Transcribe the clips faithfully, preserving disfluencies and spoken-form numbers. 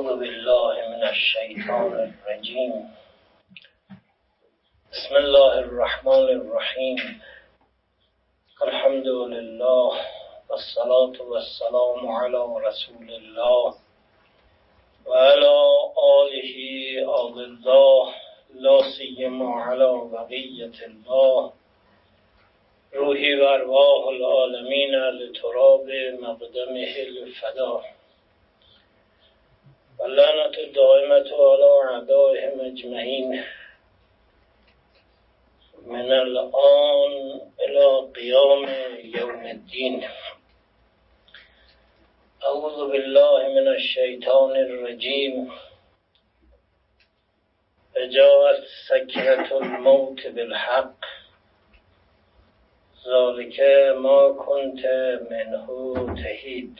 أعوذ بالله من الشيطان الرجيم. بسم الله الرحمن الرحيم. الحمد لله والصلاة والسلام على رسول الله وعلى آله أضلاء لا سيما على بقية الله. روحي وارواح العالمين لتراب مقدمه الفدا واللعنة الدائمة على أعدائهم أجمعين من الآن إلى قيام يوم الدين. أعوذ بالله من الشيطان الرجيم. فجاءت سكرة الموت بالحق ذلك ما كنت منه تحید.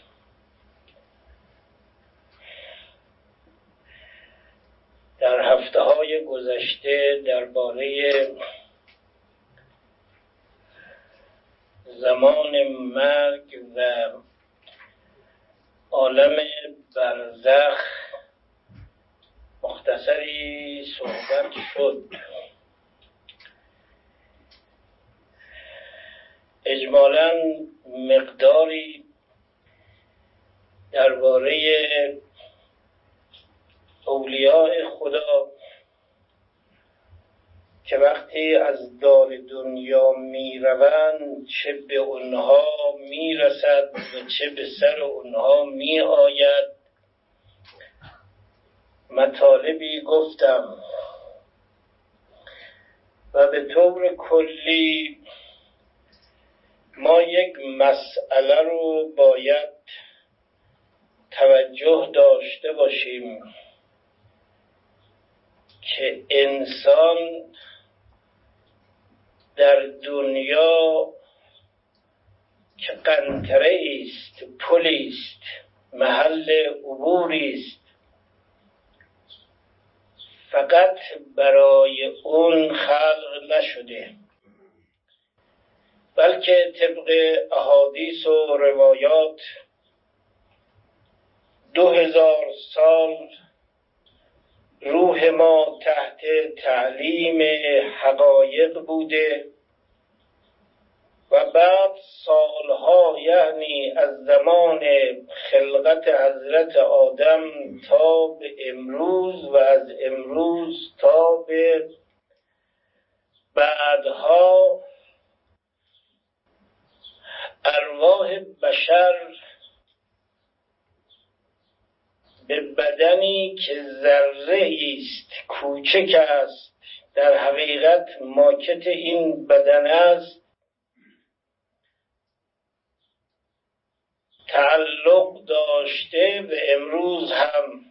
در هفته های گذشته درباره زمان مرگ و عالم برزخ مختصری صحبت شد. اجمالاً مقداری درباره اولیاء خدا که وقتی از دار دنیا می روند چه به اونها می رسد و چه به سر اونها می آید مطالبی گفتم و به طور کلی ما یک مسئله رو باید توجه داشته باشیم که انسان در دنیا که قنطره است، پلی است، محل عبوری است، فقط برای اون خلق نشده، بلکه طبق احادیث و روایات دو هزار سال روح ما تحت تعلیم حقایق بوده و بعد سالها، یعنی از زمان خلقت حضرت آدم تا به امروز و از امروز تا به بعدها، ارواح بشر به بدنی که ذره است، کوچک است، در حقیقت ماکت این بدن است، تعلق داشته و امروز هم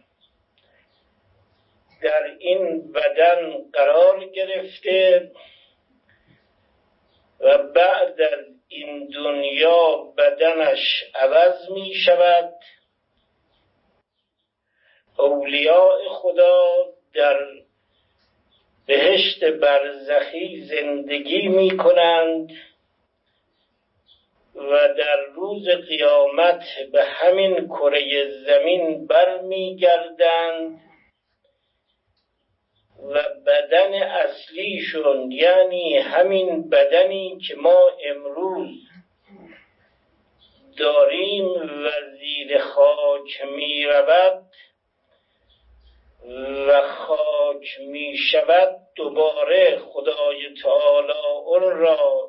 در این بدن قرار گرفته و بعد از این دنیا بدنش عوض می شود. اولیاء خدا در بهشت برزخی زندگی می کنند و در روز قیامت به همین کره زمین برمی گردند و بدن اصلیشون، یعنی همین بدنی که ما امروز داریم و زیر خاک می رود و خاک می شود، دوباره خدای تعالی اون را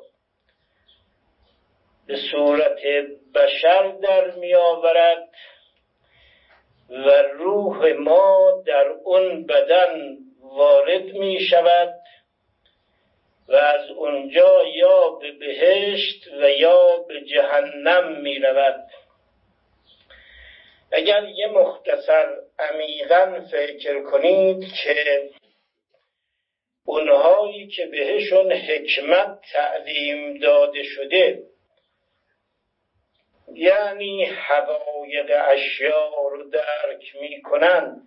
به صورت بشر در می آورد و روح ما در اون بدن وارد می شود و از اونجا یا به بهشت و یا به جهنم می رود. اگر یه مختصر عمیقاً فکر کنید که اونهایی که بهشون حکمت تعلیم داده شده، یعنی حقایق اشیاء رو درک می کنن،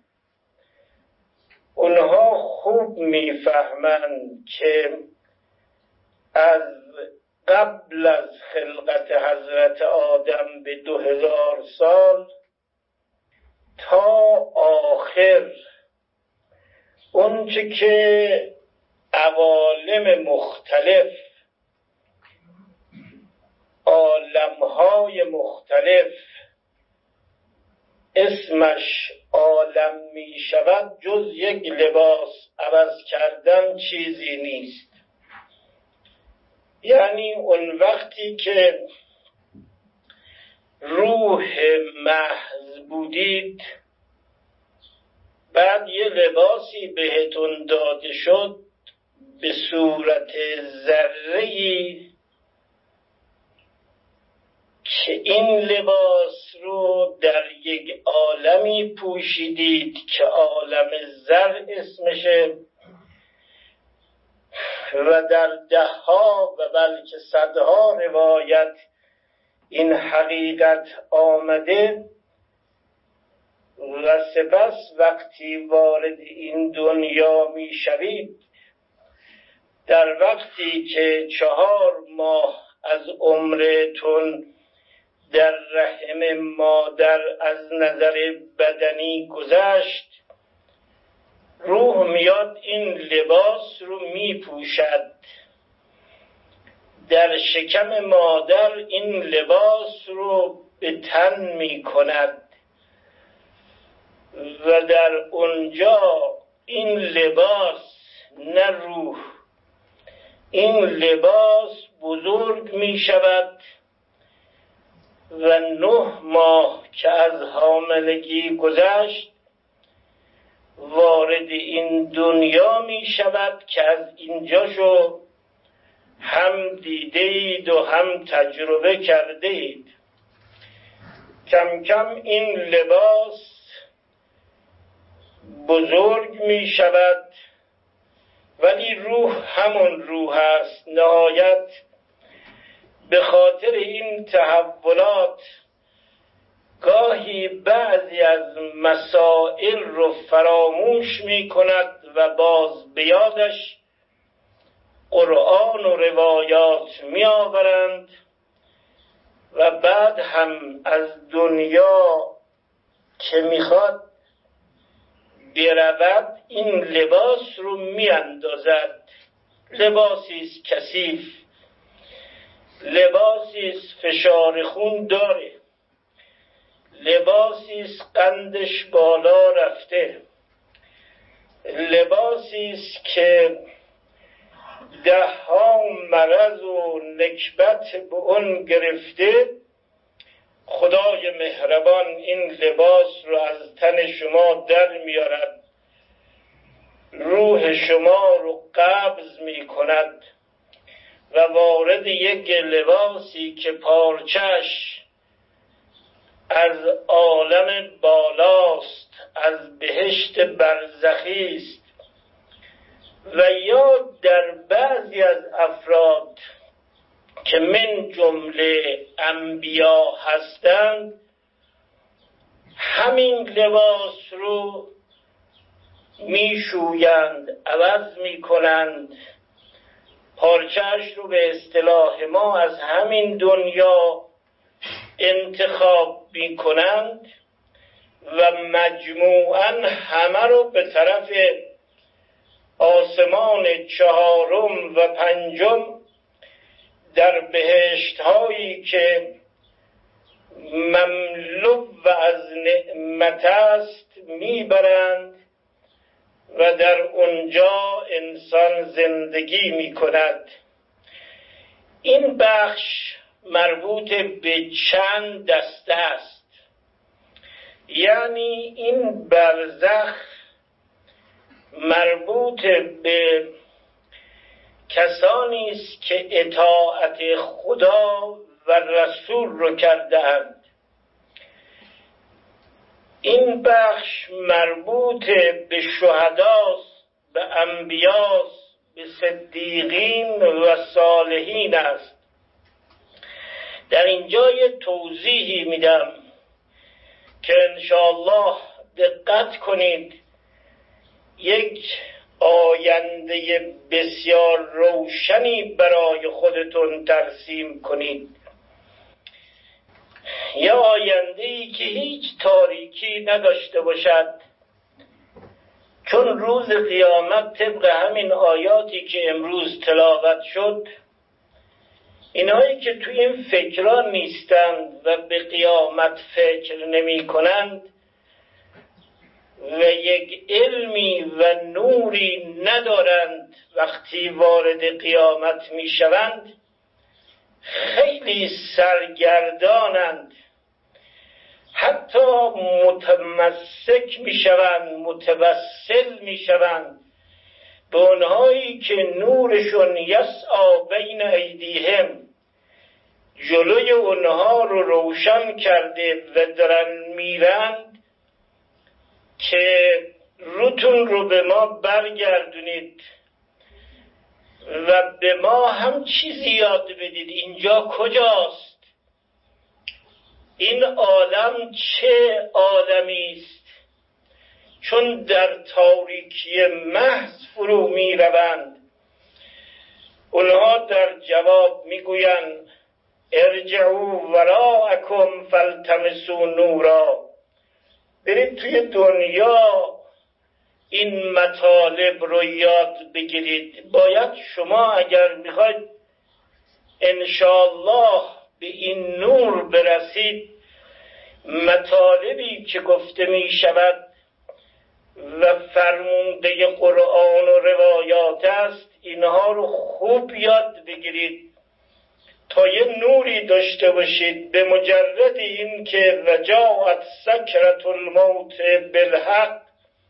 اونها خوب میفهمند که از قبل از خلقت حضرت آدم به دو هزار سال تا آخر اونچه که عوالم مختلف، عالمهای مختلف اسمش عالم می شود، جز یک لباس عوض کردن چیزی نیست. یعنی اون وقتی که روح محض بودید، بعد یه لباسی بهتون داده شد به صورت ذره‌ای که این لباس رو در یک عالمی پوشیدید که عالم ذر اسمشه و در دهها و بلکه صدها روایت این حقیقت آمده. و سپس وقتی وارد این دنیا می شوید، در وقتی که چهار ماه از عمرتون در رحم مادر از نظر بدنی گذشت، روح میاد این لباس رو می پوشد. در شکم مادر این لباس رو به تن می کند و در اونجا این لباس، نه روح، این لباس بزرگ می شود و نه ماه که از حاملگی گذشت وارد این دنیا می شود که از اینجاشو هم دیده اید و هم تجربه کرده اید. کم کم این لباس بزرگ می شود، ولی روح همون روح است. نهایت به خاطر این تحولات گاهی بعضی از مسائل رو فراموش می کند و باز به یادش قرآن و روایات می آورند و بعد هم از دنیا که میخواد برود این لباس رو می اندازد. لباسی است کثیف، لباسی است فشار خون داره، لباسی است قندش بالا رفته، لباسی است که ده ها مرض و نکبت به اون گرفته. خدای مهربان این لباس رو از تن شما در میارد، روح شما رو قبض می کند و وارد یک لباسی که پارچش از عالم بالاست، از بهشت برزخی است. و یا در بعضی از افراد که من جمله انبیا هستند، همین لباس رو میشویند، عوض میکنند، پارچه‌اش رو به اصطلاح ما از همین دنیا انتخاب میکنند و مجموعاً همه رو به طرف آسمان چهارم و پنجم در بهشت هایی که مملو و از نعمت است میبرند و در اونجا انسان زندگی میکند. این بخش مربوط به چند دسته است. یعنی این برزخ مربوط به کسانی است که اطاعت خدا و رسول رو کرده‌اند. این بخش مربوط به شهداست، به انبیاست، به صدیقین و صالحین است. در اینجا یه توضیحی میدم که انشاءالله دقت کنید، یک آینده بسیار روشنی برای خودتون ترسیم کنید. یه آینده‌ای که هیچ تاریکی نداشته باشد، چون روز قیامت طبق همین آیاتی که امروز تلاوت شد، اینهایی که تو این فکران نیستند و به قیامت فکر نمی کنند و یک علمی و نوری ندارند، وقتی وارد قیامت می شوند خیلی سرگردانند، حتی متمسک می شوند، متوسل می شوند به اونهایی که نورشون یسعی بین ایدیهم، جلوی اونها رو روشن کرده و دارن میرند که روتون رو به ما برگردونید و به ما هم چیزی یاد بدید. اینجا کجاست؟ این عالم چه عالمی است؟ چون در تاریکی محض فرو می روند. اونها در جواب می گویند ارجعوا وراءکم فالتمسوا نورا. برید توی دنیا این مطالب رو یاد بگیرید. باید شما اگر میخواید انشاءالله به این نور برسید، مطالبی که گفته می شود و فرمونده قرآن و روایات است، اینها رو خوب یاد بگیرید تا یه نوری داشته باشید. به مجرد این که وجاءت سکرة الموت بالحق،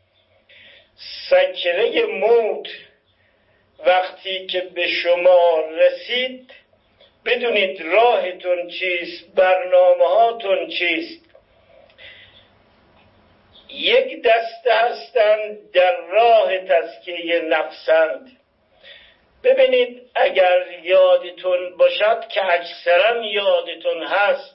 سکره موت وقتی که به شما رسید، بدونید راهتون چیست، برنامه هاتون چیست. یک دسته هستند در راه تزکیه نفسند. ببینید اگر یادتون باشد که اکثرا یادتون هست،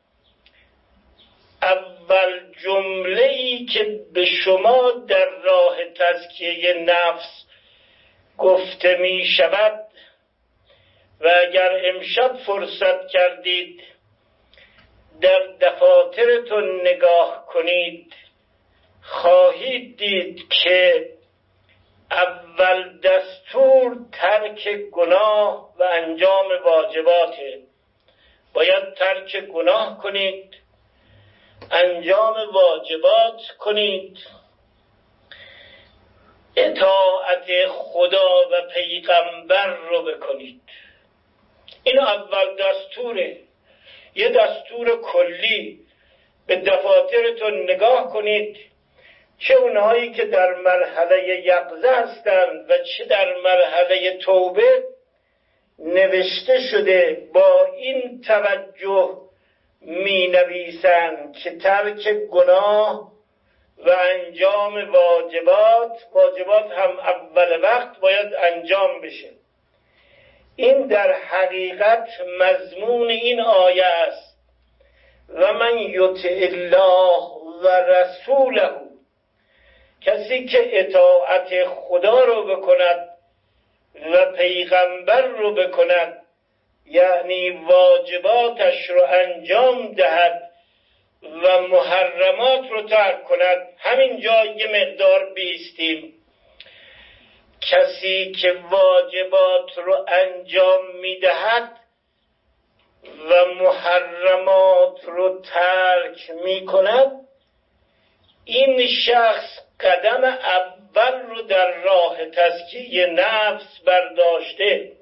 اول جمله‌ای که به شما در راه تزکیه نفس گفته می شود و اگر امشب فرصت کردید در دفاترتون نگاه کنید، خواهید دید که اول دستور ترک گناه و انجام واجباته. باید ترک گناه کنید، انجام واجبات کنید، اطاعت خدا و پیغمبر رو بکنید. این اول دستوره، یه دستور کلی. به دفاترتون نگاه کنید، چه اونهایی که در مرحله یقظه هستند و چه در مرحله توبه، نوشته شده با این توجه می نویسند که ترک گناه و انجام واجبات، واجبات هم اول وقت باید انجام بشه. این در حقیقت مضمون این آیه است: و من یطع الله و رسوله، کسی که اطاعت خدا رو بکند و پیغمبر رو بکند، یعنی واجباتش رو انجام دهد و محرمات رو ترک کند. همین جا یه مقدار بیستیم. کسی که واجبات رو انجام میدهد و محرمات رو ترک میکند، این شخص قدم اول رو در راه تزکیه نفس برداشته،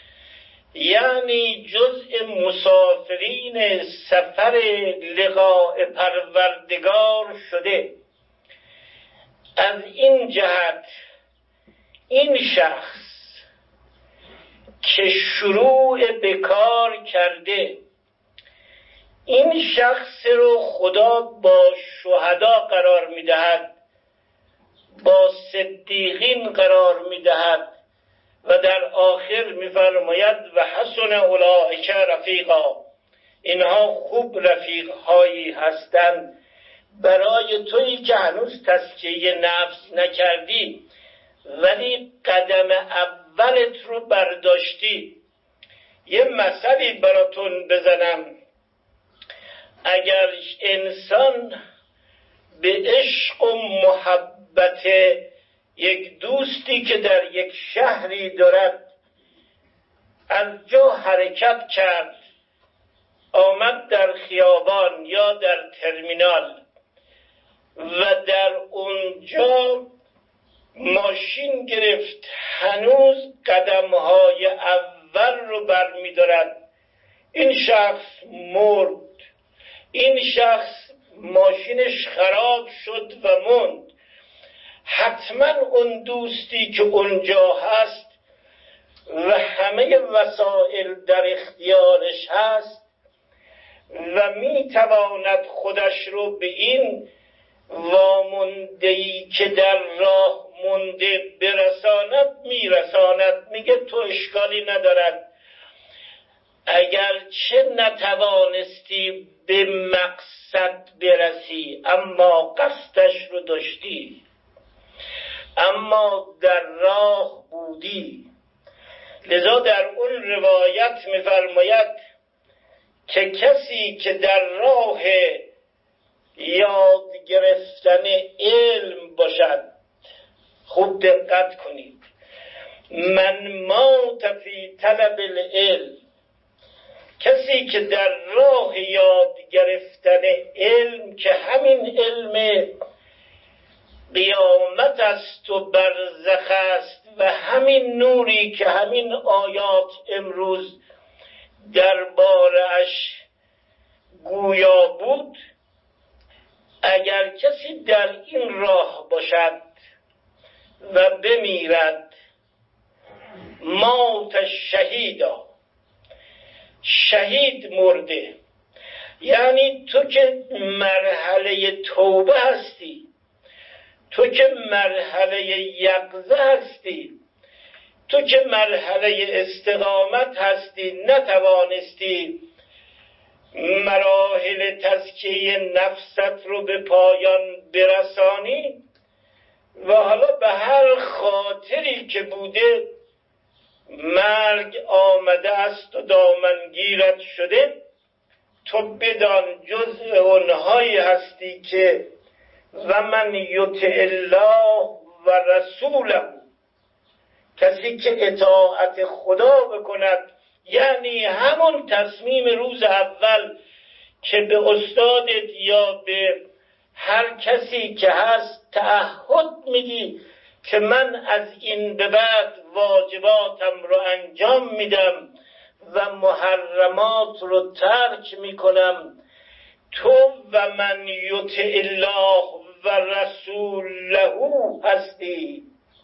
یعنی جزء مسافرین سفر لقاء پروردگار شده. از این جهت این شخص که شروع به کار کرده، این شخص رو خدا با شهدا قرار میدهد، با صدیقین قرار میدهد و در آخر میفرماید و حسن اولئک رفیقا. اینها خوب رفیقهایی هستند برای تویی که هنوز تزکیه نفس نکردی ولی قدم اولت رو برداشتی. یه مثلی براتون بزنم. اگر انسان به عشق و محبت یک دوستی که در یک شهری دارد از جا حرکت کرد، آمد در خیابان یا در ترمینال و در اونجا ماشین گرفت، هنوز قدمهای اول رو برمی دارد. این شخص مرد، این شخص ماشینش خراب شد و موند. حتما اون دوستی که اونجا هست و همه وسایل در اختیارش هست و میتواند خودش رو به این وامونده‌ای که در راه مونده برساند، میرساند. میگه تو اشکالی ندارد، اگر چه نتوانستی به مقصد برسی اما قصدش رو داشتی، اما در راه بودی. لذا در اون روایت می‌فرماید که کسی که در راه یاد گرفتن علم باشد، خوب دقت کنید، من مات فی طلب العلم، کسی که در راه یاد گرفتن علم که همین علم قیامت است و برزخ است و همین نوری که همین آیات امروز درباره‌اش گویا بود، اگر کسی در این راه باشد و بمیرد، مات شهیدا، شهید مرده. یعنی تو که مرحله توبه هستی، تو که مرحله یقظه هستی، تو که مرحله استقامت هستی، نتوانستی مراحل تزکیه نفست رو به پایان برسانی و حالا به هر خاطری که بوده مرگ آمده است و دامنگیرت شده، تو بدان جزء اونهایی هستی که و من یطع الله و رسوله، کسی که اطاعت خدا بکند، یعنی همون تصمیم روز اول که به استادت یا به هر کسی که هست تعهد میدی که من از این به بعد واجباتم رو انجام میدم و محرمات رو ترک میکنم، تو و من یطع الله و رسوله هستی.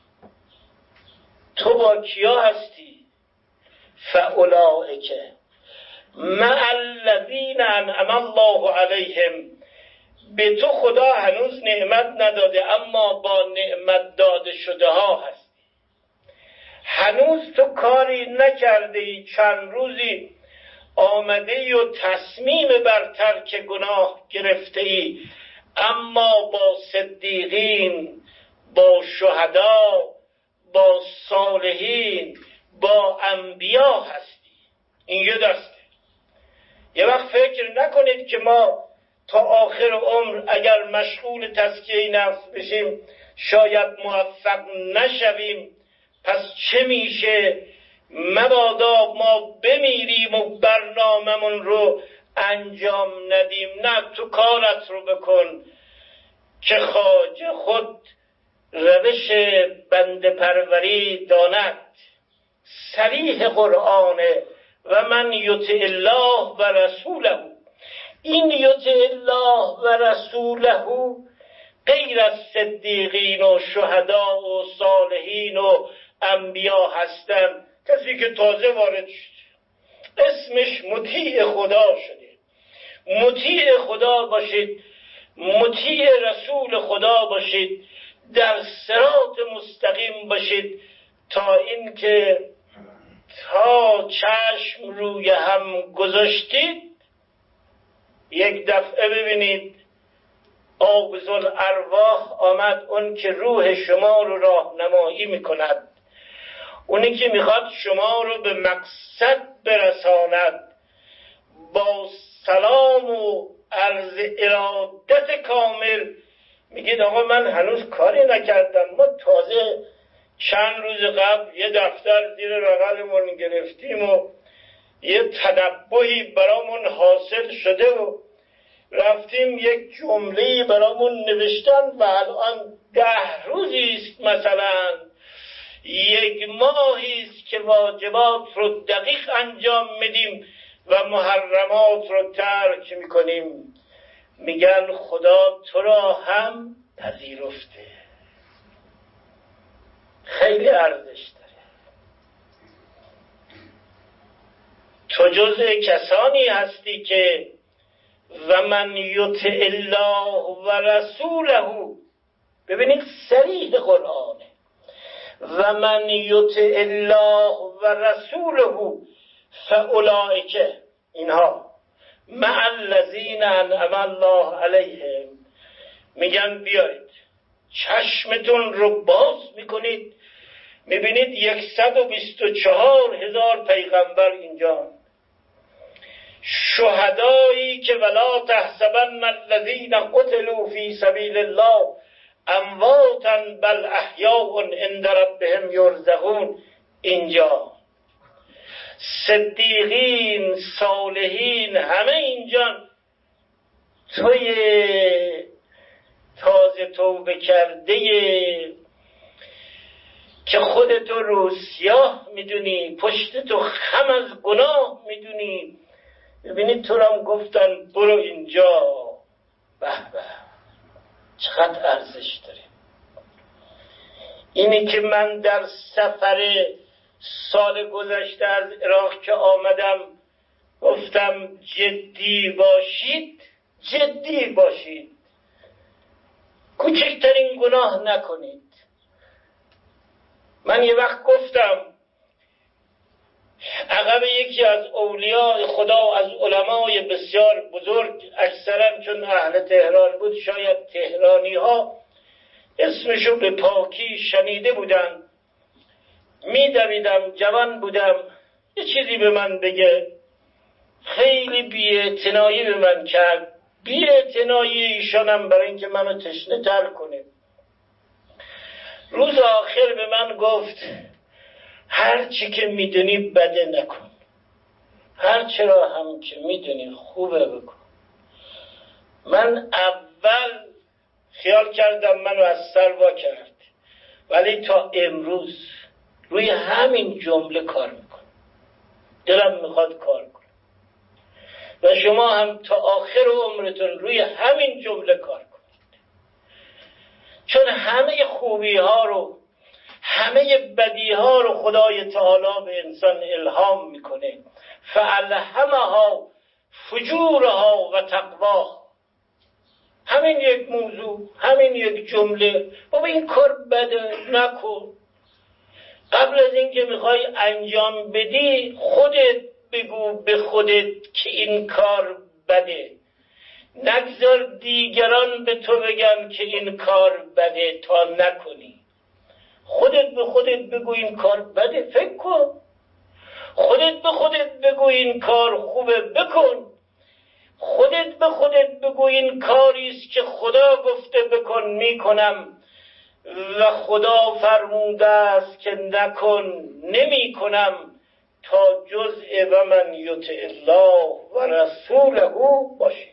تو با کیا هستی؟ فاولئک مع الذین انعم الله علیهم. به تو خدا هنوز نعمت نداده اما با نعمت داده شده ها هستی. هنوز تو کاری نکرده ای، چند روزی آمده ای و تصمیم بر ترک گناه گرفته ای، اما با صدیقین، با شهدا، با صالحین، با انبیا هستی. این یه دسته. یه وقت فکر نکنید که ما تا آخر عمر اگر مشغول تزکیه نفس بشیم شاید موفق نشویم، پس چه میشه؟ مبادا ما بمیریم و برناممون رو انجام ندیم. نه، تو کارت رو بکن که خواجه خود روش بنده پروری داند. صریح قرآنه و من یطع الله و رسوله. این یطع الله و رسوله غیر از صدیقین و شهدا و صالحین و انبیا هستن. کسی که تازه وارد شد اسمش مطیع خدا شده. مطیع خدا باشید، مطیع رسول خدا باشید، در صراط مستقیم باشید، تا اینکه تا چشم روی هم گذاشتید یک دفعه ببینید قابض الارواح آمد، اون که روح شما رو راهنمایی میکند، اونی که میخواد شما رو به مقصد برساند، با سلام و عرض ارادت کامل میگه میگید آقا من هنوز کاری نکردم، ما تازه چند روز قبل یه دفتر زیر بغلمون گرفتیم و یه تنبهی برامون حاصل شده و رفتیم یک جمله‌ای برامون نوشتن و الان ده روزی است، مثلا یک ماهی است که واجبات رو دقیق انجام میدیم و محرمات رو ترک میکنیم. میگن خدا تو را هم پذیرفته. خیلی ارزش داره. تو جزء کسانی هستی که و من یطع الله و رسوله، ببینید صریح قرآنه، و من یطع الله و رسوله فاولئک، اینها مع الذین انعم الله علیهم، میگن بیایید چشمتون رو باز میکنید میبینید صد و بیست و چهار هزار پیغمبر اینجا، شهدایی که ولا تحسبن الذین قتلوا فی سبیل الله امواتا بل احیاء عند ربهم یرزقون اینجا، صدیقین، صالحین، همه اینجا. توی تازه توبه کرده که خودتو رو سیاه میدونی، پشتتو خم از گناه میدونی، ببینید تو هم گفتن برو اینجا. به به چقدر ارزش داره. اینی که من در سفر سال گذشته از عراق که آمدم گفتم جدی باشید، جدی باشید، کوچکترین گناه نکنید. من یه وقت گفتم عقب یکی از اولیاء خدا، از علمای بسیار بزرگ، اکثرا چون اهل تهران بود شاید تهرانی ها اسمشو به پاکی شنیده بودن، میدویدم، جوان بودم، یه چیزی به من بگه، خیلی بی‌اعتنایی به من کرد، بی‌اعتنایی ایشانم برای اینکه منو تشنه تر کنه. روز آخر به من گفت هر چی که میدونی بده نکن، هر چرا هم که میدونی خوبه بکن. من اول خیال کردم منو از سر وا کرد، ولی تا امروز روی همین جمله کار میکنم، دلم میخواد کار کنم و شما هم تا آخر عمرتون روی همین جمله کار کنید، چون همه خوبی ها رو، همه بدی ها رو خدای تعالی به انسان الهام میکنه. فالهمها فجورها و تقواها، همین یک موضوع، همین یک جمله، بابا این کار بده نکن. قبل از اینکه میخوای انجام بدی خودت بگو به خودت که این کار بده، نگذار دیگران به تو بگن که این کار بده تا نکنی. خودت به خودت بگو این کار بده، فکر کن. خودت به خودت بگو این کار خوبه، بکن. خودت به خودت بگو این کاریست که خدا گفته بکن، میکنم، و خدا فرموده است که نکن، نمی کنم، تا جزء و من یطع الله و رسوله باشی.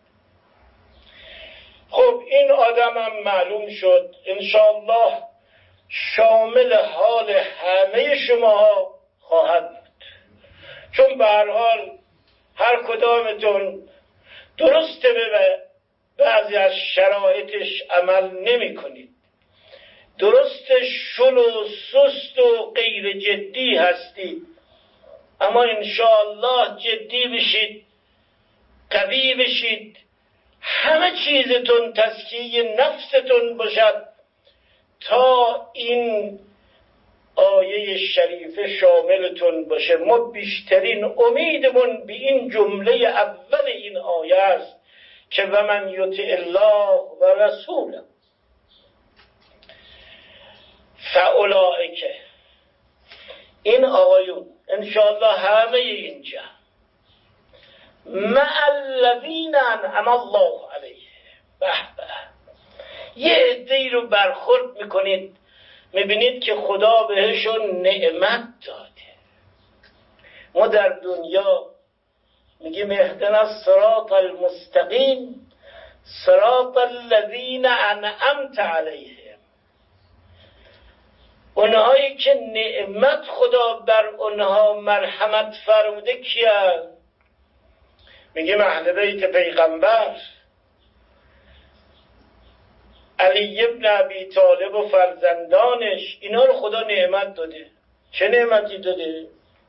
خب این آدمم معلوم شد، انشاءالله شامل حال همه شما خواهد بود، چون به هر حال هر کدامتون درسته به بعضی از شرایطش عمل نمی کنید، درست شل و سست و غیر جدی هستید، اما انشاءالله جدی بشید، قوی بشید، همه چیزتون تزکیه نفستون باشد تا این آیه شریفه شاملتون باشه. ما بیشترین امیدمون به این جمله اول این آیه است که و من یطع الله و رسوله فاولئک، این آقایون انشاءالله همه اینجا مع الذین انعم الله علیهم، به به، عده‌ای رو برخورد میکنید میبینید که خدا بهشون نعمت داده. ما در دنیا میگیم اهدنا الصراط المستقیم صراط الذین انعمت علیهم. اونهایی که نعمت خدا بر اونها مرحمت فرموده کیه؟ میگیم اهل بیت پیغمبر، علی ابن ابی طالب و فرزندانش، اینا رو خدا نعمت داده. چه نعمتی داده؟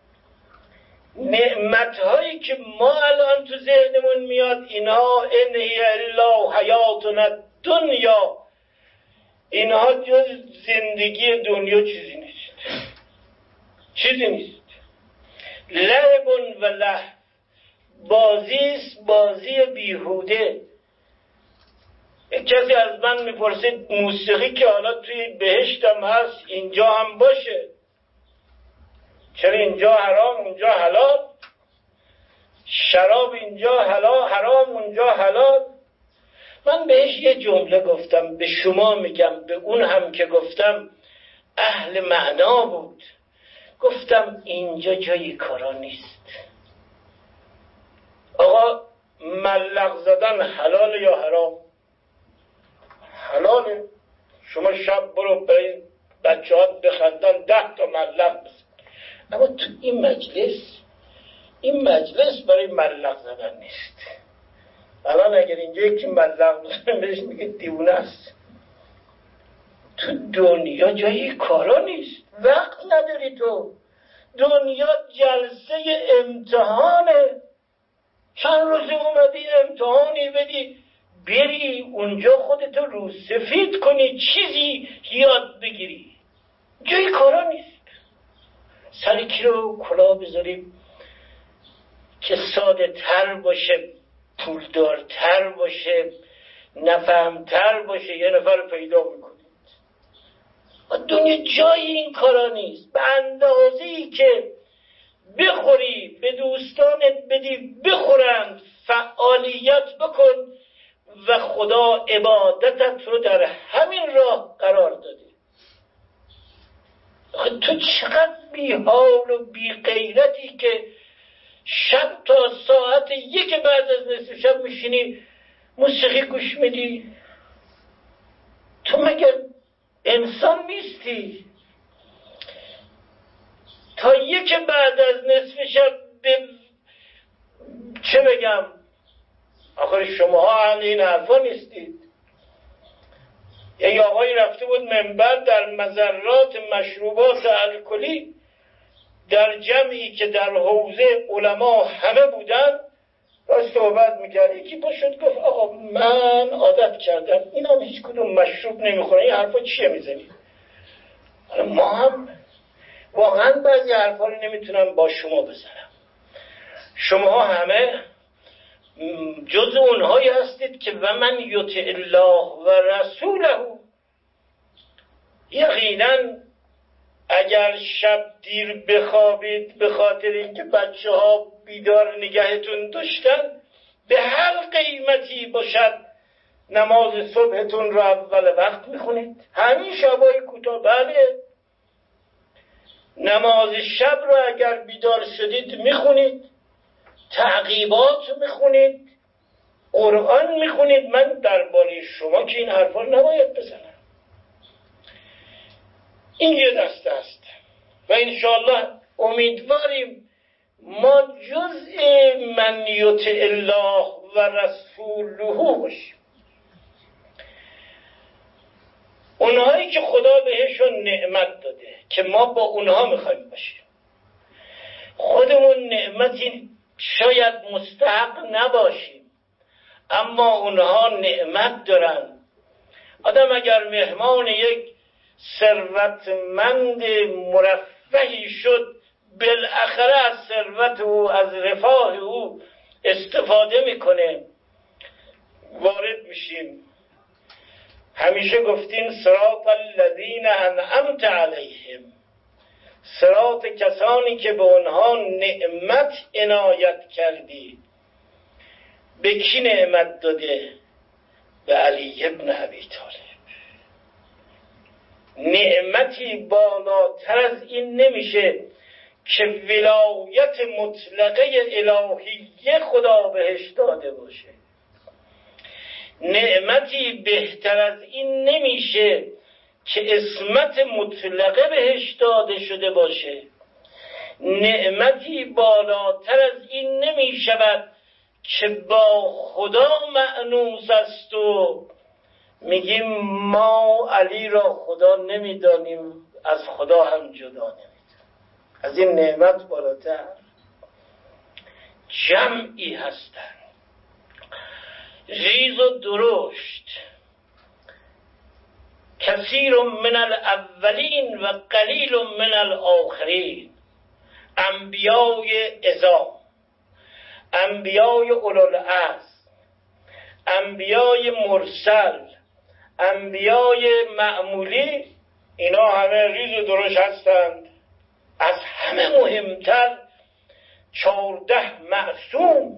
نعمت هایی که ما الان تو ذهنمون میاد اینها ان هی الا حیاتنا الدنیا، اینها جز زندگی دنیا چیزی نیست، چیزی نیست. لعب و لهو، بازیست، بازی بیهوده. یک کسی از من میپرسید موسیقی که حالا توی بهشت هم هست اینجا هم باشه، چرا اینجا حرام اونجا حلال؟ شراب اینجا حلال حرام اونجا حلال؟ من بهش یه جمله گفتم، به شما میگم، به اون هم که گفتم اهل معنا بود. گفتم اینجا جای کارا نیست. آقا ملق زدن حلال یا حرام؟ حلاله. شما شب برو برای بچه ها بخندن ده تا ملق بزن، اما تو این مجلس این مجلس برای ملق زدن نیست. الان اگر اینجا یکی ملق بزنه بهش میگه دیوونه است. تو دنیا جایی کارا نیست، وقت نداری. تو دنیا جلسه امتحانه. چند روز اومدی امتحانی بدی، بری اونجا خودتو رو سفید کنی، چیزی یاد بگیری. جای کارا نیست. سر کی رو کلاه بذاریم که ساده تر باشه، پولدارتر باشه، نفهمتر باشه، یه نفر رو پیدا میکنید. دنیا جای این کارا نیست. به اندازه‌ای که بخوری به دوستانت بدی بخورند، فعالیت بکن و خدا عبادتت رو در همین راه قرار داده. تو چقدر بی حال و بی غیرتی که شب تا ساعت یک بعد از نصف شب میشینی موسیقی گوش میدی. تو مگر انسان نیستی؟ تا یک بعد از نصف شب به چه بگم، آخر شماها اهل این حرفا نیستید. یه آقایی رفته بود منبر در مضرات مشروبات الکلی، در جمعی که در حوزه علما همه بودن راست صحبت میکرد. یکی با شد گفت آقا من عادت کردم این هم هیچ کدوم مشروب نمیخورن، این حرفا چیه میزنی؟ ما هم واقعا بعضی حرفا رو نمیتونم با شما بزنم. شما همه جز اونهایی هستید که و من یطع الله و رسوله، یقینا اگر شب دیر بخوابید به خاطر اینکه بچه ها بیدار نگهتون داشتن، به هر قیمتی باشد نماز صبحتون رو اول وقت میخونید. همین شبای کوتاه، بله، نماز شب رو اگر بیدار شدید میخونید، تعقیبات میخونید، قرآن میخونید. من درباره شما که این حرفا نباید بزنم. این یه دسته است و انشاءالله امیدواریم ما جزء من یطع الله و رسوله باشیم. اونهایی که خدا بهشون نعمت داده که ما با اونها میخوایم باشیم. خودمون نعمتی شاید مستحق نباشیم، اما اونها نعمت دارن. آدم اگر مهمان یک ثروتمند مرفهی شد، بالاخره از ثروت او، از رفاه او استفاده میکنه. وارد میشیم. همیشه گفتیم صراط الذین انعمت علیهم، صراط کسانی که به آنها نعمت عنایت کردی. به کی نعمت داده؟ به علی ابن ابی طالب. نعمتی بالاتر از این نمیشه که ولایت مطلقه الهیه خدا بهش داده باشه. نعمتی بهتر از این نمیشه که عصمت مطلقه بهش داده شده باشه. نعمتی بالاتر از این نمی شود که با خدا مأنوس است و میگیم ما علی را خدا نمیدانیم، از خدا هم جدا نمیدانیم. از این نعمت بالاتر جمعی هستند ریز و درشت، کثیر من الاولین و قلیل من الاخرین، انبیای عظام، انبیای اولوالعزم، انبیای مرسل، انبیای معمولی، اینا همه ریز و درشت هستند. از همه مهمتر چهارده معصوم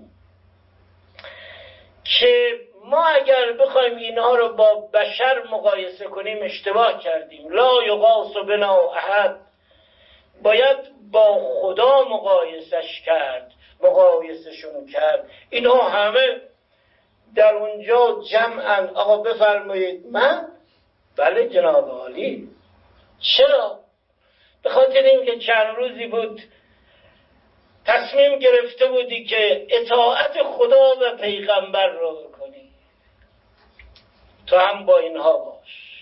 که ما اگر بخوایم اینها رو با بشر مقایسه کنیم اشتباه کردیم. لا یقاس بنا احد، باید با خدا مقایسش کرد، مقایسشون کرد. اینها همه در اونجا جمعن. آقا بفرمایید. من؟ بله جناب عالی. چرا؟ به خاطر اینکه چند روزی بود تصمیم گرفته بودی که اطاعت خدا و پیغمبر رو بکنی، تو هم با اینها باش.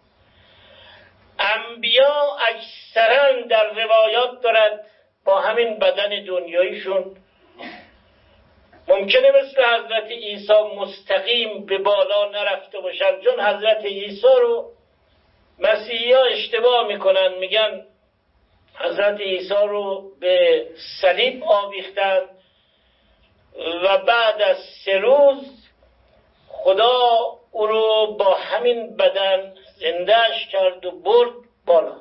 انبیا اکثرا در روایات دارد با همین بدن دنیاییشون ممکنه مثل حضرت عیسی مستقیم به بالا نرفته باشن، چون حضرت عیسی رو مسیحی ها اشتباه میکنن، میگن حضرت عیسی رو به صلیب آویختن و بعد از سه روز خدا او رو با همین بدن زندهش کرد و برد بالا.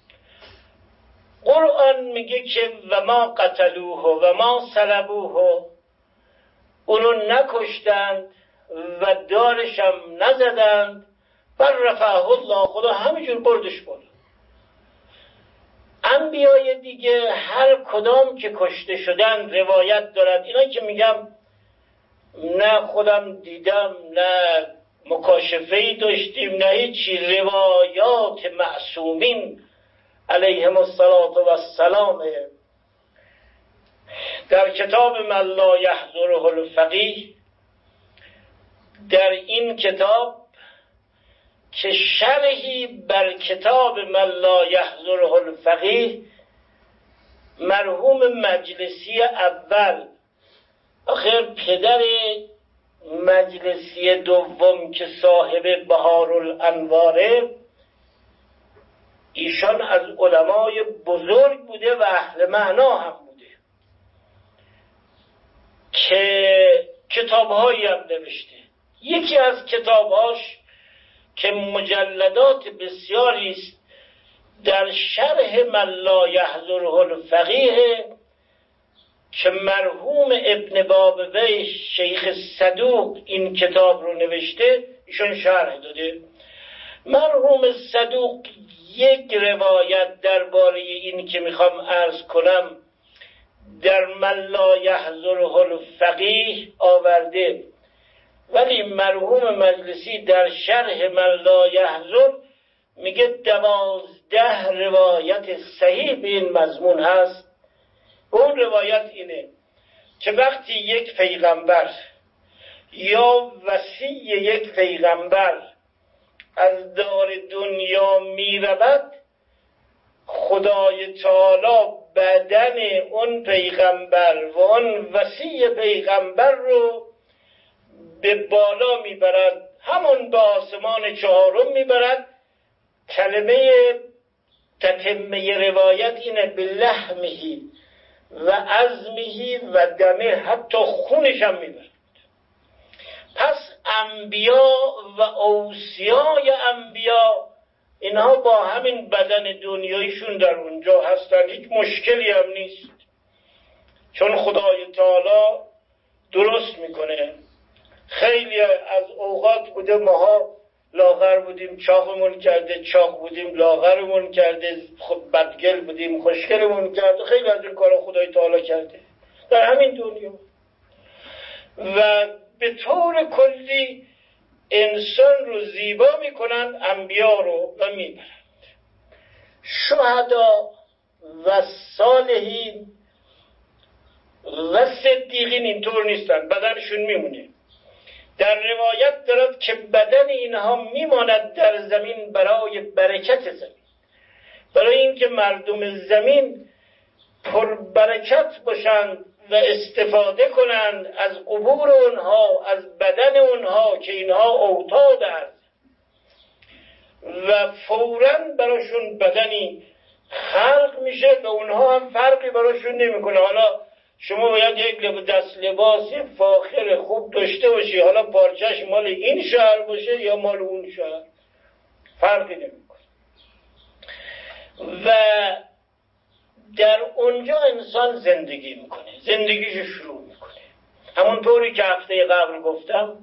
قرآن میگه که و ما قتلوه و ما صلبوه، او رو نکشتند و دارش هم نزدند، بل رفعه الله، خدا همینجور بردش بالا. انبیای دیگه هر کدام که کشته شدن روایت دارند. اینا که میگم نه خودم دیدم نه مکاشفه‌ای داشتیم نه هیچی، روایات معصومین علیهم السلام. در کتاب من لا یحضره الفقیه، در این کتاب که شرحی بر کتاب من لا یحضره الفقیه، مرحوم مجلسی اول، آخر پدر مجلسی دوم که صاحب بهارالانواره، ایشان از علمای بزرگ بوده و اهل معنا هم بوده که کتابهایی هم نوشته. یکی از کتابهاش که مجلدات بسیاری است در شرح من لا یحضره الفقیه که مرحوم ابن بابوی شیخ صدوق این کتاب رو نوشته، ایشون شرح داده. مرحوم صدوق یک روایت درباره این که میخوام عرض کنم در من لا یحضره الفقیه آورده، ولی مرحوم مجلسی در شرح من لا یحضر میگه دوازده روایت صحیح به این مضمون هست. اون روایت اینه که وقتی یک پیغمبر یا وصی یک پیغمبر از دار دنیا می رود، خدای تعالی بدن اون پیغمبر و اون وصی پیغمبر رو به بالا میبرد، همون به آسمان چهارم میبرد. کلمه تتمه روایت اینه به لحمهی و عظمهی و دمه، حتی خونش هم میبرد. پس انبیا و اوصیای انبیا اینها با همین بدن دنیایشون در اونجا هستن، هیچ مشکلی هم نیست، چون خدای تعالی درست میکنه. خیلی از اوقات بوده ماها لاغر بودیم چاقمون کرده، چاق بودیم لاغرمون کرده، خب بدگل بودیم خوشگلمون کرده. خیلی از این کارا خدای تعالی کرده در همین دنیا. و به طور کلی انسان رو زیبا میکنن، انبیا رو و میبرند. شهدا و صالحین و صدیقین اینطور نیستن، بدنشون میمونه. در روایت دارد که بدن اینها میماند در زمین برای برکت زمین، برای اینکه مردم زمین پر برکت باشند و استفاده کنند از قبور اونها، از بدن اونها که اینها اوتاد هست و فوراً براشون بدنی خلق میشه و اونها هم فرقی براشون نمیکنه. حالا شما باید یک دست لباسی فاخر خوب داشته باشی، حالا پارچش مال این شهر باشه یا مال اون شهر، فرقی نمیکنه. و در اونجا انسان زندگی میکنه، زندگیشو شروع میکنه. همونطوری که هفته قبل گفتم،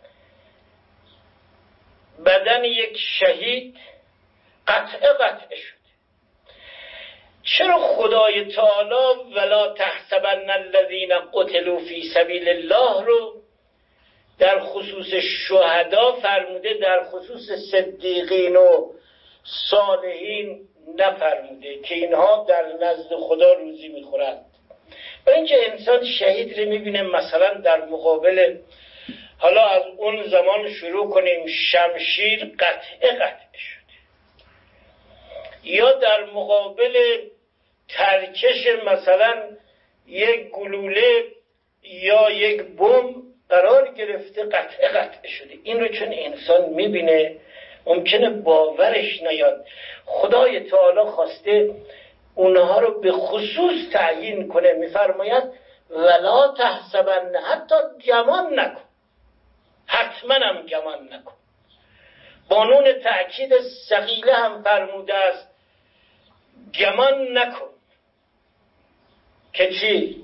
بدن یک شهید قطعه قطعه شده. چرا خدای تعالی ولا تحسبن الذین قتلوا فی سبیل الله رو در خصوص شهدا فرموده، در خصوص صدیقین و صالحین نفرموده که اینها در نزد خدا روزی میخورند؟ برای اینکه انسان شهید رو میبینه مثلا در مقابل، حالا از اون زمان شروع کنیم، شمشیر قطعه قطعه شده، یا در مقابل ترکش مثلا یک گلوله یا یک بمب قرار گرفته، قطعه قطعه شده. این رو چون انسان میبینه ممکنه باورش نیاد. خدای تعالی خواسته اونها رو به خصوص تعیین کنه، میفرماید ولا تحسبن، حتی گمان نکن، حتما هم گمان نکن. با نون تأکید ثقیله هم فرموده است گمان نکن که چی؟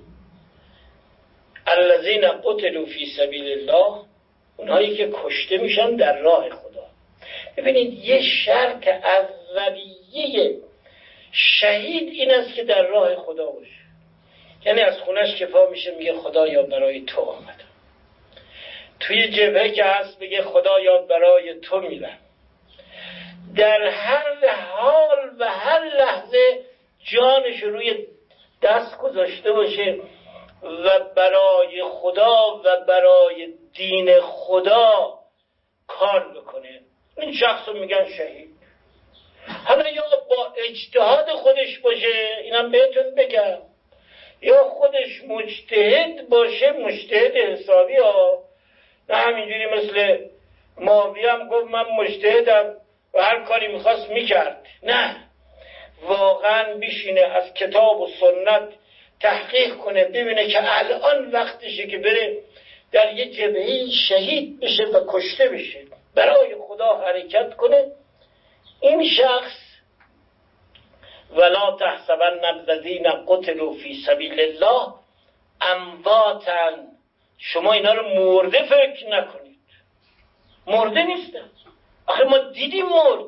الذین قتلوا فی سبیل الله، اونهایی که کشته میشن در راه خدا. ببینید یه شرط اولیه شهید این است که در راه خدا باشه. یعنی از خونش که پا میشه میگه خدایا برای تو آمدم، توی جبهه که هست بگه خدایا برای تو میرم، در هر حال و هر لحظه جانش روی دست گذاشته باشه و برای خدا و برای دین خدا کار بکنه. این شخص رو میگن شهید. حالا یا با اجتهاد خودش باشه، اینم بهتون بگم، یا خودش مجتهد باشه، مجتهد حسابی ها، نه همینجوری مثل ماوی هم گفت من مجتهدم و هر کاری میخواست میکرد. نه، واقعا بشینه از کتاب و سنت تحقیق کنه، ببینه که الان وقتشه که بره در یه جبهه شهید بشه و کشته بشه، برای خدا حرکت کنه. این شخص ولا تحسبن الذین قتلوا فی سبیل الله امواتا، شما اینا رو مرده فکر نکنید، مرده نیستن. آخه ما دیدیم مرد،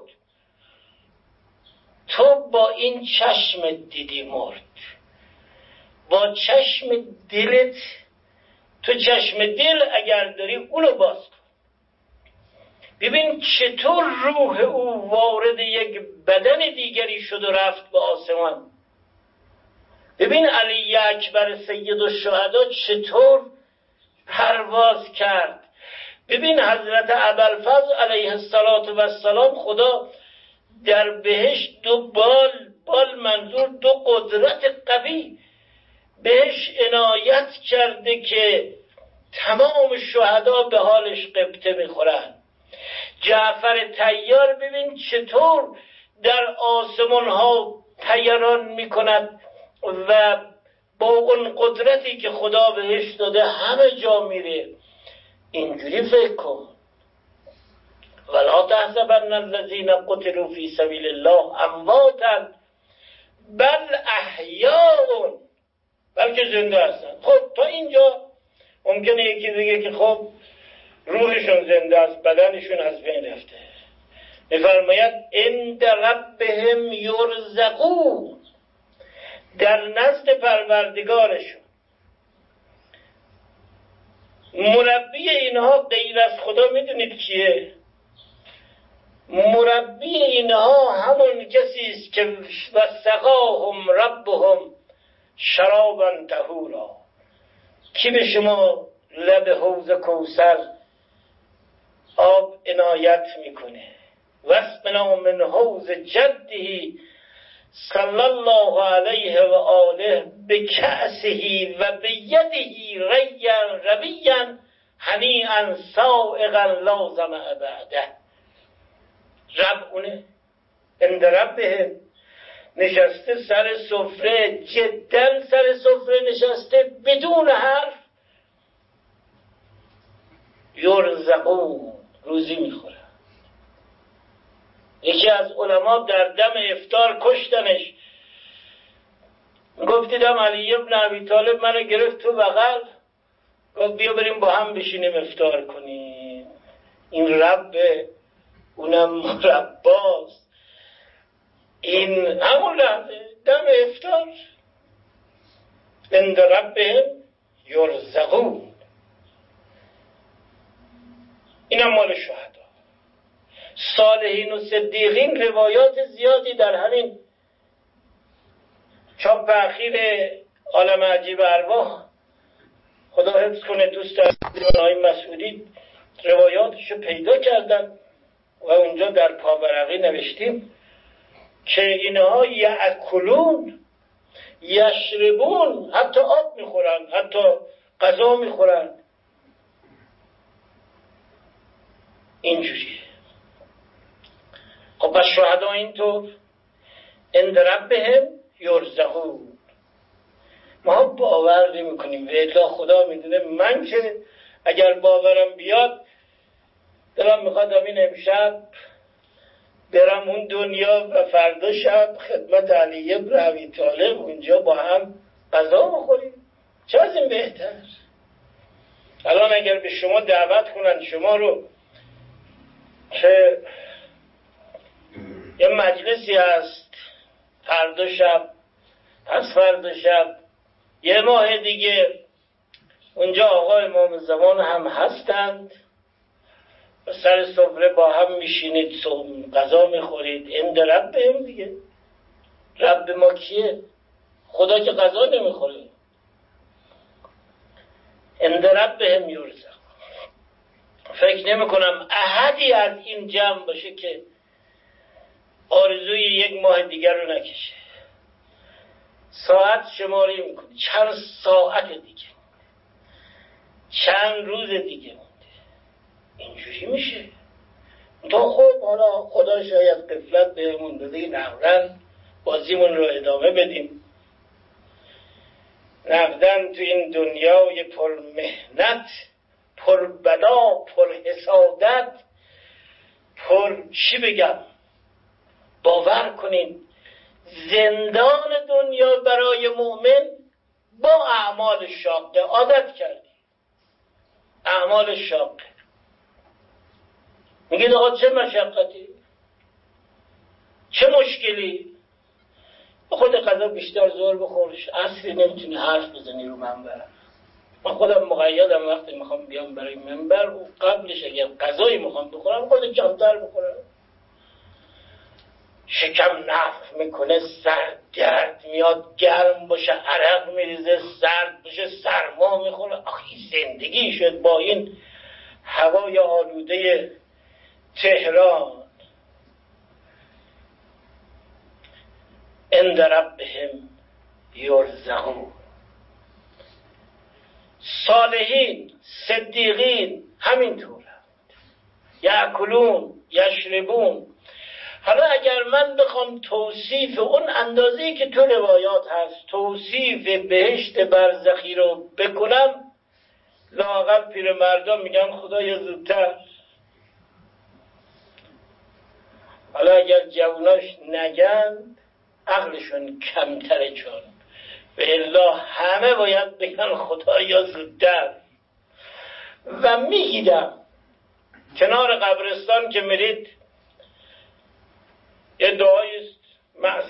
تو با این چشم دیدی مرد، با چشم دلت، تو چشم دل اگر داری اونو باز کن، ببین چطور روح او وارد یک بدن دیگری شد و رفت به آسمان. ببین علی اکبر سید الشهدا چطور پرواز کرد. ببین حضرت ابوالفضل علیه السلام، خدا در بهشت دو بال، بال منظور دو قدرت قوی بهش عنایت کرده که تمام شهدا به حالش قبطه میخورن. جعفر طیار ببین چطور در آسمان ها طیران میکند و با اون قدرتی که خدا بهش داده همه جا میره. اینجوری فکر کن، ولا تحسبن الذین قتلوا فی سبیل الله امواتا بل احیاء، بلکه زنده هستن. خب تا اینجا ممکنه یکی بگه که خب روحشون زنده است، بدنشون از بین رفته. میفرماید عند ربهم یرزقون، در نزد پروردگارشون. مربی اینها غیر از خدا میدونید کیه؟ مربی اینها همون کسی است که وسقاهم ربهم شرابا طهورا. کی به شما لب حوض کوثر آب عنایت میکنه؟ واسقنا من حوض جده صلی الله علیه و آله بکأسه و بیده ریا ربیا هنیئا سائغا لا ظمأ بعده. رب اونه، عند ربهم، نشسته سر سفره، جدا سر سفره نشسته بدون حرف، یرزقون، روزی میخوره. یکی از علما در دم افطار کشتنش. گفت دیدم علی ابن ابی طالب منو گرفت تو بغل، گفت بیا بریم با هم بشینیم افطار کنیم. این رب، اونم مرباست. این همون لحظه دم افطار عند ربهم یرزقون. اینم مال شهدا. صالحین و صدیقین روایات زیادی در همین چاپ اخیر عالم عجیب ارواح، خدا حفظ کنه، دوست آقای مسعودی روایاتشو پیدا کردن و اونجا در پاورقی نوشتیم که اینها یأکلون یشربون، حتی آب میخورن، حتی غذا میخورن. اینجوریه. خب بس شهدا اینطور عند ربهم یرزقون. ما باور نمی کنیم و الا خدا میدونه. من که اگر باورم بیاد دلم میخواد همین امشب برم اون دنیا و فردا شب خدمت علی ابن ابی طالب اونجا با هم غذا بخوریم. چه از این بهتر؟ الان اگر به شما دعوت کنن شما رو که یه مجلسی هست فردا شب، پس فردا شب، یه ماه دیگه اونجا آقا امام زمان هم هستند و سر سفره با هم میشینید غذا میخورید، عند ربهم دیگه. رب ما کیه؟ خدا که غذا نمیخوره. عند ربهم یرزق. فکر نمی کنم احدی از این جمع باشه که آرزوی یک ماه دیگر رو نکشه. ساعت شماری میکنی چند ساعت دیگه، چند روز دیگه مونده. اینجوری میشه. تا خب حالا خدا شاید قفلت بهمون داده، نقدن بازیمون رو ادامه بدیم. نقدن تو این دنیای پر مهنت، پر بلا، پر حسادت، پر چی بگم، باور کنین زندان دنیا برای مؤمن با اعمال شاقه عادت کردی. اعمال شاقه میگید آقا چه مشقتی، چه مشکلی؟ خود قضا بیشتر زور بخورش، عصری نمیتونی حرف بزنی رو منبر. من خودم مقیدم وقتی میخوام بیام برای منبر و قبلش اگر غذایی میخوام بخورم خود کمتر بخورم. شکم نفخ میکنه، سر درد میاد، گرم باشه عرق میریزه، سرد باشه سرما میخوره. آخه زندگی شد با این هوای آلوده تهران. عند ربهم یرزقون. صالحین صدیقین همینطور یأکلون یشربون. حالا اگر من بخوام توصیف اون اندازه‌ای که تو روایات هست، توصیف بهشت برزخی رو بکنم، لااقل پیرمردان میگن خدایا زودتر. حالا اگر جواناش نگن عقلشون کمتره، چون به الا همه باید بگن خدایا زودتر. و میگیدم کنار قبرستان که میرید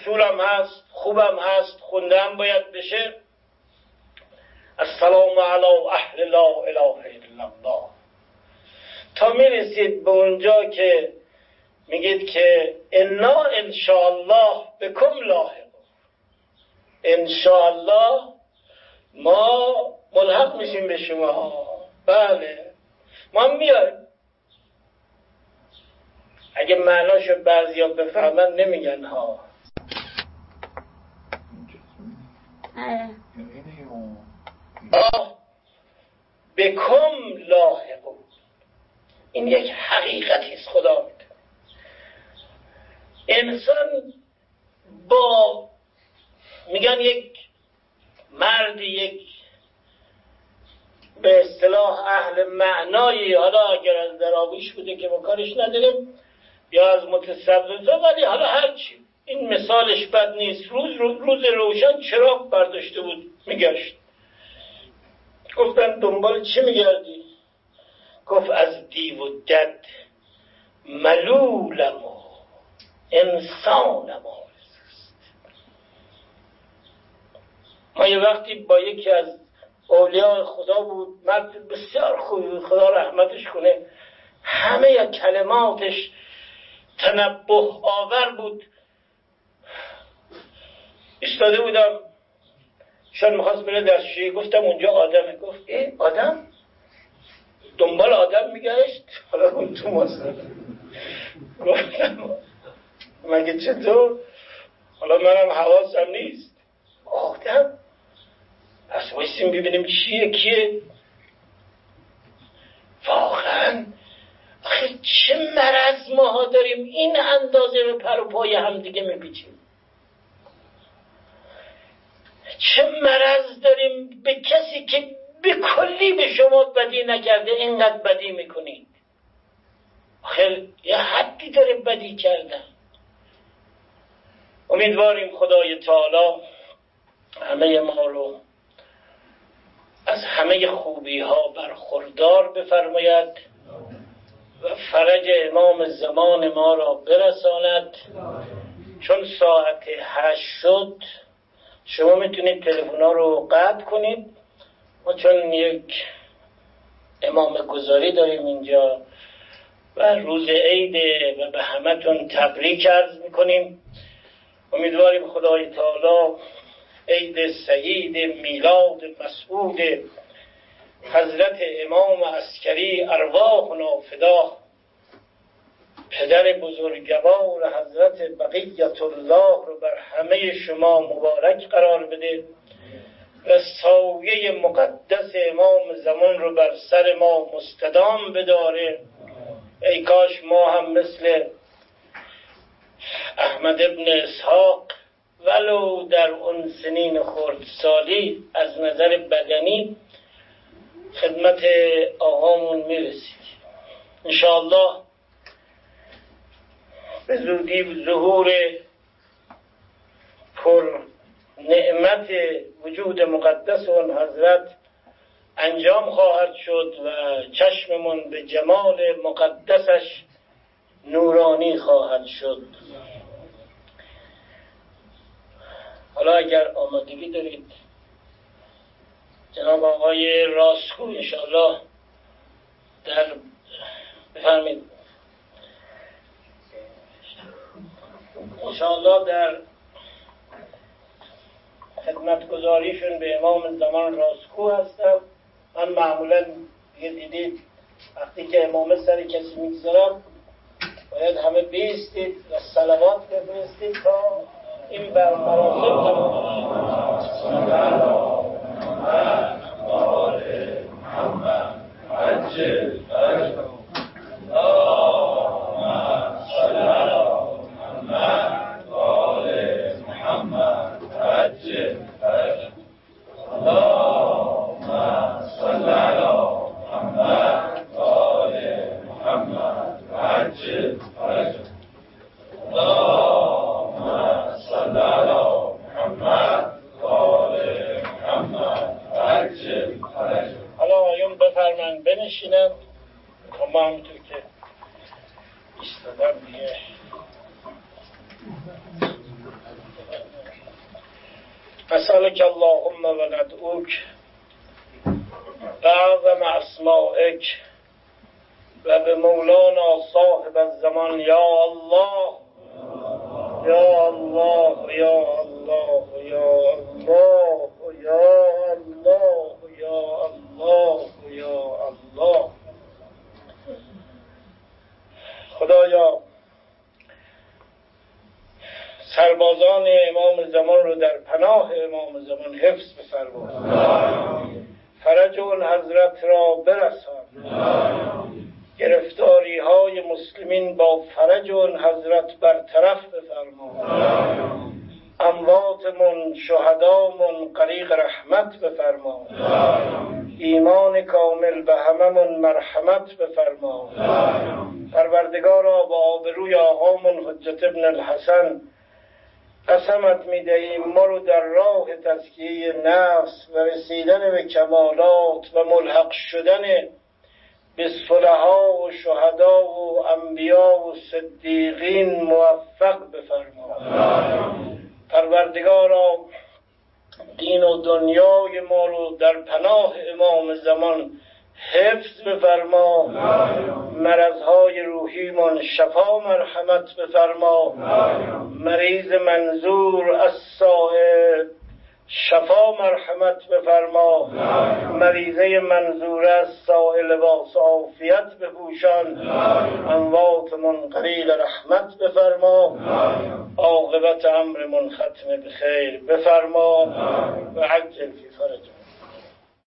اصولم هست، خوبم هست، خوندم باید بشه. السلام علی اهل لا اله الا الله، تا میرسید به اونجا که میگید که انا انشاءالله بکم لاحقون، انشاءالله ما ملحق میشیم به شما. بله ما میایم. اگه معناشو بعضیا بفهمن نمیگن ها. آه بکم لاحقون، این یک حقیقتی است خدا میده. انسان با میگن یک مرد، یک به اصطلاح اهل معنایی، حالا اگر از دراویش بوده که ما کارش نداریم یا از متصوفه، ولی حالا هرچی، این مثالش بد نیست. روز روز روشن چراغ برداشته بود میگشت. گفتن دنبال چی میگردی؟ گفت از دیو و دد ملولم و انسانم آرزوست. ما یه وقتی با یکی از اولیاء خدا بود، مرد بسیار خوبی، خدا رحمتش کنه، همه کلماتش تنبه آور بود. ایستاده بودم، شان میخواست بره دستشویی، گفتم اونجا آدمه. گفت ای آدم؟ دنبال آدم میگشت؟ حالا اون تو ماست. گفتم مگه چطور؟ حالا منم حواسم نیست. آدم؟ پس بایستیم ببینیم چیه کیه. واقعا آخه چه مرض ماها داریم، این اندازه به پر و پای هم دیگه میپیچیم. چه مرض داریم به کسی که به کلی به شما بدی نکرده اینقدر بدی میکنید. آخه یه حدی داره بدی کردن. امیدواریم خدای تعالی همه ما رو از همه خوبی ها برخوردار بفرماید و فرج امام زمان ما را برساند. چون ساعت هشت شد شما میتونید تلفن ها رو قطع کنید. ما چون یک امام گذاری داریم اینجا و روز عیده و به همتون تبریک عرض میکنیم. امیدواریم خدای تعالی عید سعید میلاد مسعود حضرت امام عسکری ارواحنا فدا، پدر بزرگوار حضرت بقیت الله رو بر همه شما مبارک قرار بده و سایه مقدس امام زمان رو بر سر ما مستدام بداره. ای کاش ما هم مثل احمد ابن اسحاق ولو در اون سنین خردسالی از نظر بدنی خدمت آقامون میرسید. انشاءالله به زودی ظهور پر نعمت وجود مقدس اون حضرت انجام خواهد شد و چشممون به جمال مقدسش نورانی خواهد شد. حالا اگر آمادگی دارید جناب آقای راسکو انشاءالله در بفرمید انشاءالله در خدمتگزاریشون به امام زمان راسکو هستم. من معمولا دیگه دیدید وقتی که امامه سر کسی میگذارم باید همه بیستید و صلوات بفرستید تا این بر مراسم تمام. نسألك اللهم و ندعوک بأعظم اسمائک و به مولانا صاحب الزمان یا الله یا الله یا الله یا الله یا الله یا الله یا الله. خدایا سربازان امام زمان رو در پناه امام زمان حفظ بفرما، فرج اون حضرت را برسان، گرفتاری های مسلمین با فرج اون حضرت برطرف بفرما، امواتمون شهدامون غریق رحمت بفرما، ایمان کامل به هممون مرحمت بفرما. پروردگارا با آبروی آقامون حجت ابن الحسن قسمت می‌دهیم ما رو در راه تزکیه نفس و رسیدن به کمالات و ملحق شدن به صلحا و شهدا و انبیا و صدیقین موفق بفرما. پروردگارا دین و دنیای ما رو در پناه امام زمان حفظ بفرما، مرضهای روحیمان شفا مرحمت بفرما، مریض منظور السائل شفا مرحمت بفرما، مریضه منظور السائل باس عافیت بپوشان، امواتمون غریق رحمت بفرما، عاقبت امرمون ختم بخیر بفرما و عجل فی فرج.